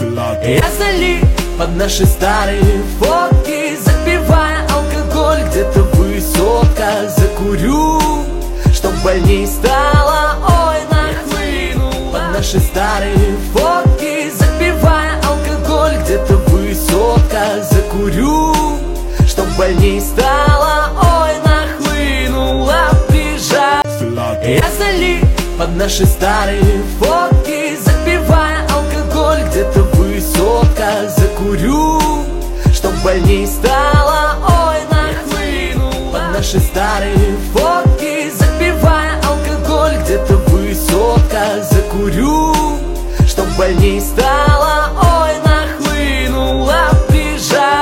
Я залип под наши старые фотки, запивая алкоголь, где-то высотка. Закурю, чтоб больней стало, ой, нахлынула. Под наши старые фотки, запивая алкоголь, где-то высотка. Закурю, чтоб больней стало, ой, нахлынула. Бежать. Я залип под наши старые фотки, запивая алкоголь, где-то высотка. Закурю, чтоб больней стало, ой, нахлынула. Под наши старые фотки, запивая алкоголь, где-то высотка. Закурю, чтоб больней стало.